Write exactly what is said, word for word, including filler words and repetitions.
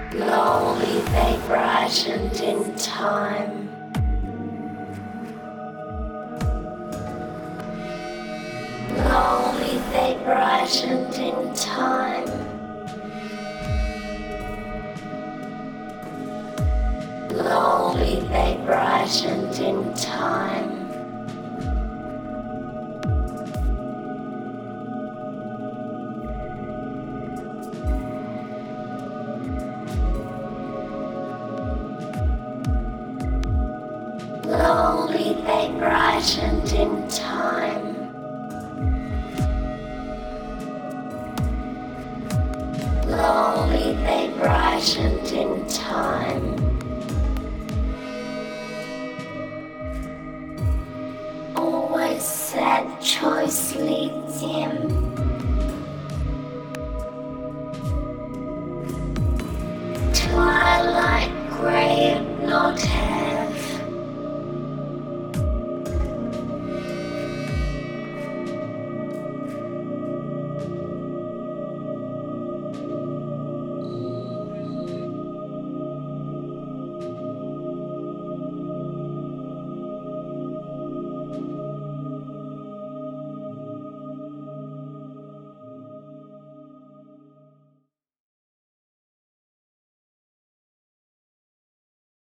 Slowly they brightened in time. Slowly they brightened in time. Slowly they brightened in time. Slowly they brightened in time. Slowly they brightened in time. Always sad choice leads him. Twilight grave not heavy.